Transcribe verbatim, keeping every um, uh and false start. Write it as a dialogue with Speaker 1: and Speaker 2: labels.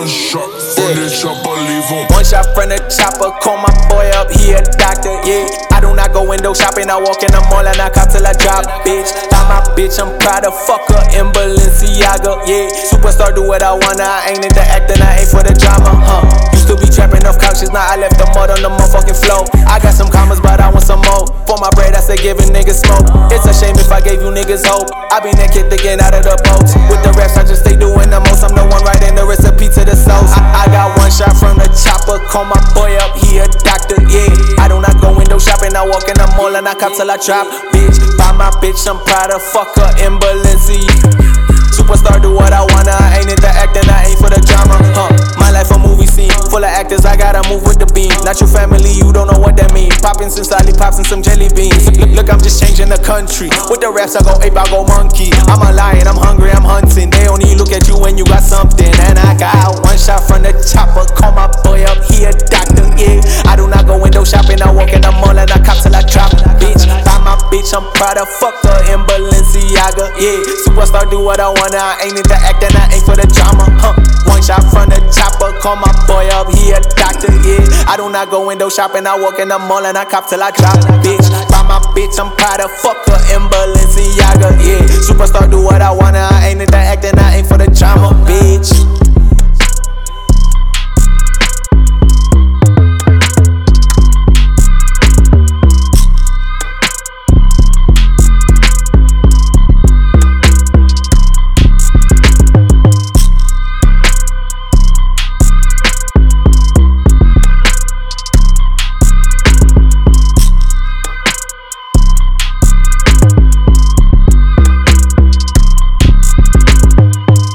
Speaker 1: one shot from the chopper, leave him.
Speaker 2: One shot from the chopper, call my boy up, he a doctor, yeah. I do not go window shopping, I walk in the mall and I cop till I drop, bitch. Buy my bitch, I'm proud of fuck her in Balenciaga, yeah. Superstar, do what I wanna, I ain't into acting, I ain't for the drama, huh. Used to be trapping off couches, now I left the mud on the motherfucking floor. I got some commas, but I want some more. For my bread, I say giving niggas smoke. It's a shame if I gave you niggas hope. I be naked thinking out of the boats. With the raps, I just stay doing the most. I'm the one writing the recipe to the sauce. I, I got one shot from the chopper, call my boy up, he a doctor, yeah. I do not go window shopping, I walk in the mall and I cop till I drop, bitch. Buy my bitch, I'm proud of fuck her in Balenciaga. Superstar, do what I wanna, I ain't into acting, I ain't for the drama, huh. My life a movie scene, full of actors, I gotta move with the beam. Not your family, you don't know what that mean. Poppin' some lollipops and some jelly beans. Look, look, I'm just changing the country. With the raps, I go ape, I go monkey. I'm a lion, I'm hungry, I'm hunting. They only look at you when you got something. And I got one shot from the chopper, call my boy up, he a doctor, yeah. I do not go window shopping, I walk in the mall and I cop till I drop, bitch. Buy my bitch, I'm proud of fuck her in Balenciaga, yeah. Superstar, do what I wanna, I ain't into acting, I ain't for the drama, huh. One shot from the chopper, call my boy up, he a doctor, yeah. I do not go window shopping, I walk in the mall and I cop till I drop, bitch. Buy my bitch, I'm proud of fuck her in Balenciaga, yeah. Superstar, do what I wanna,